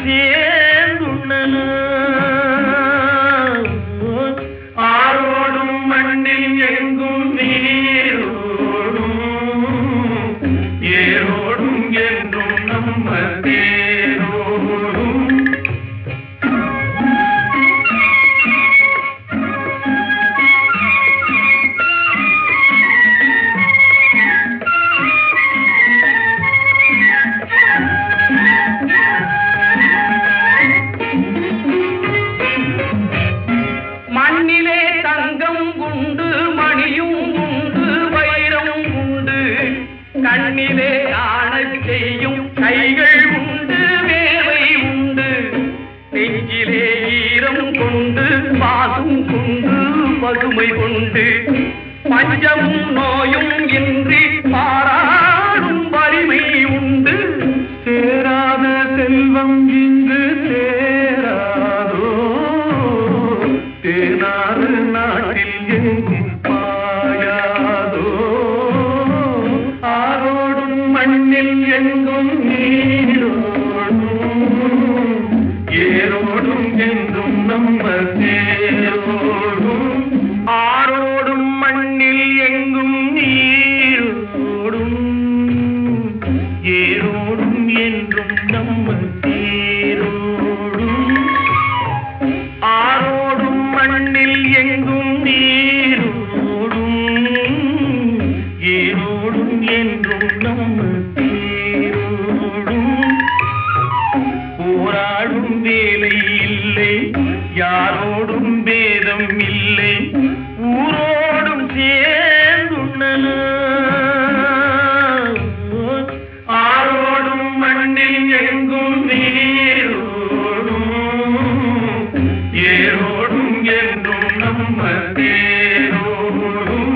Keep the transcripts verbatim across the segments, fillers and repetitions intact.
சேர்ந்துள்ளன ஆரோடும் மண்ணில் எங்கும் நீரோடும் ஏரோடும் என்றும் நம்ம தேரோடும் மண்ணிலே தங்கம் உண்டு மணியும் உண்டு வைரம் உண்டு கண்ணிலே ஆணச் செய்யும் கைகள் உண்டு வேலை உண்டு நெஞ்சிலே ஈரம் கொண்டு பாசும் கொண்டு பசுமை கொண்டு பஞ்சமும் நோயும் இன்றி பாராடும் வலிமை உண்டு சேராத செல்வம் இங்கு சேராதோ தேனாறு நாட்டில் எங்கும் பாயாதோ ஆரோடும் மண்ணில் எங்கும் நீரோடும் ஏரோடும் என்றும் நம்ம தேரோடும் ஆரோடும் மண்ணில் எங்கும் நீரோடும் ஏரோடும் என்றும் நம்ம தேரோடும் ஆரோடும் மண்ணில் எங்கும் நீரோடும் ஏரோடும் என்றும் நம்ம தேரோடும் போராடும் வேலை இல்லை யாரோடும் பேதம் இல்லை ஊரோடும் சேர்ந்துள்ளன ஆரோடும் மண்ணில் எங்கும் நீரோடும் ஏரோடும் என்றும் நம்ம தேரோடும்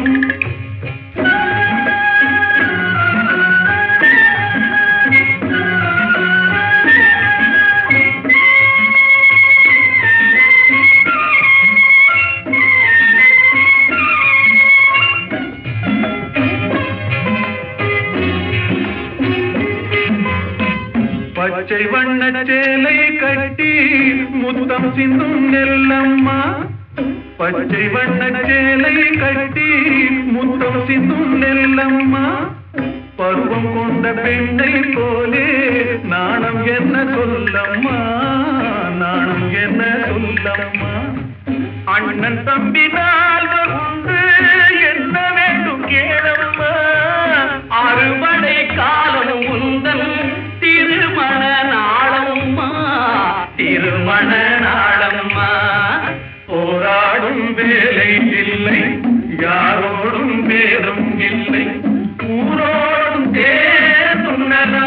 பச்சை வண்ண சேலை கட்டி முத்தம் சிந்தும் நெல்லம்மா பச்சை வண்ண சேலை கட்டி முத்தம் சிந்தும் நெல்லம்மா பருவம் கொண்ட பெண்ணை போலே நாணம் என்ன சொல்லம்மா நாணம் என்ன சொல்லம்மா அண்ணன் தம்பி நால்வர் உண்டு என்ன வேண்டும் கேளம்மா அறுவடை காலம் உந்தன் திருமண நாளம்மா திருமண நாளம்மா போராடும் வேலை இல்லை யாரோடும் பேரும் இல்லை ஊரோடும் தேர்ந்துள்ளனா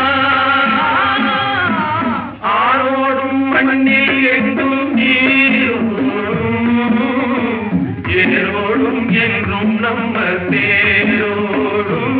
ஆரோடும் மண்ணில் எங்கும் நீரோடும் ஏரோடும் என்றும் நம்ம தேரோடும்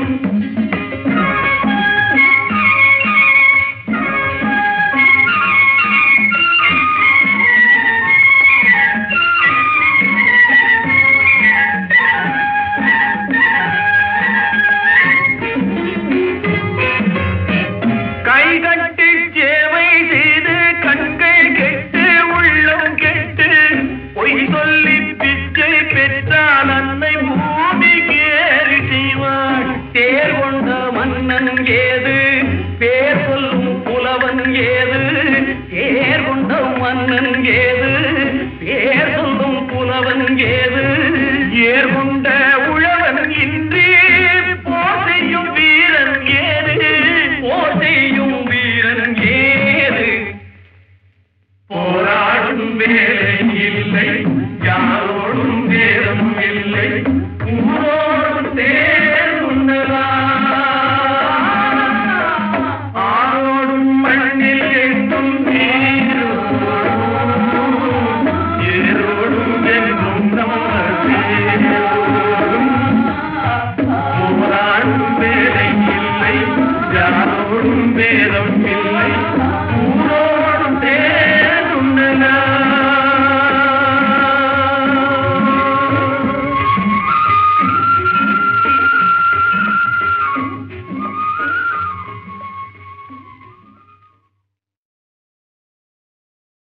ஏது பேர் சொல்லும் புலவன் ஏது ஏர் கொண்ட மன்னன் ஏது